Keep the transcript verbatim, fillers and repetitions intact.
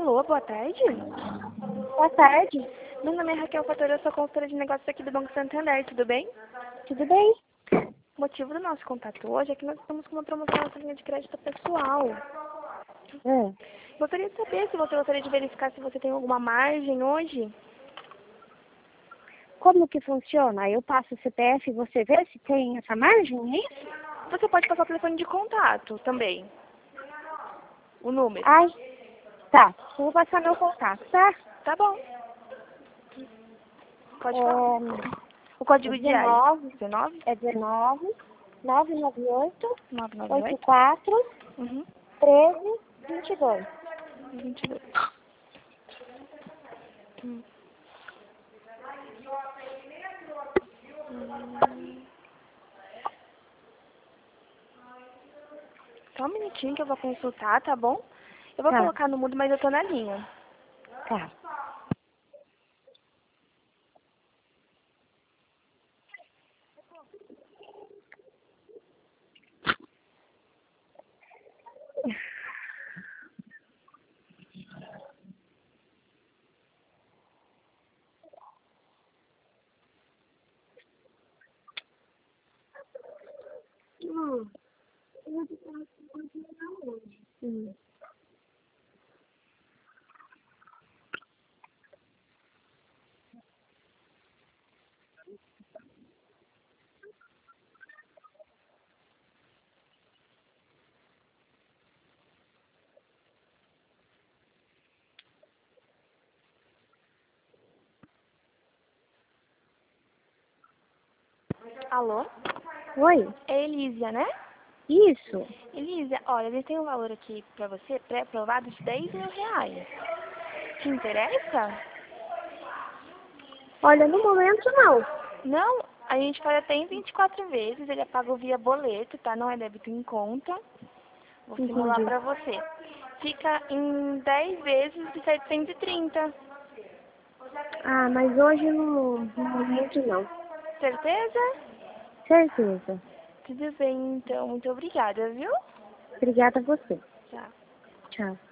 Alô, boa tarde. Boa tarde. Meu nome é Raquel Fatora, eu sou consultora de negócios aqui do Banco Santander, tudo bem? Tudo bem? O motivo do nosso contato hoje é que nós estamos com uma promoção na nossa linha de crédito pessoal. Hum. Gostaria de saber se você gostaria de verificar se você tem alguma margem hoje. Como que funciona? Eu passo o C P F e você vê se tem essa margem, é isso? Você pode passar o telefone de contato também. O número. Ai, tá. Eu vou passar meu contato, tá? Tá bom. Pode falar. O código É de área. dezenove, dezenove? é dezenove, nove nove oito, nove nove oito oito? quatro, Uhum. treze, vinte e dois. vinte e dois. Hum. Hum. Só um minutinho que eu vou consultar, tá bom? Eu vou Tá, colocar no mudo, mas eu tô na linha. tá. Hum. Hum. Alô? Oi? É Elísia, né? Isso? Elísia, olha, ele tem um valor aqui pra você, pré-aprovado, de dez mil reais. Te interessa? Olha, no momento não. Não, a gente faz até em vinte e quatro vezes, ele é pago via boleto, tá? Não é débito em conta. Vou simular Entendi. pra você. Fica em dez vezes de setecentos e trinta. Ah, mas hoje no, no momento não. Certeza? Certeza. Tudo bem, então. Muito obrigada, viu? Obrigada a você. Tchau. Tchau.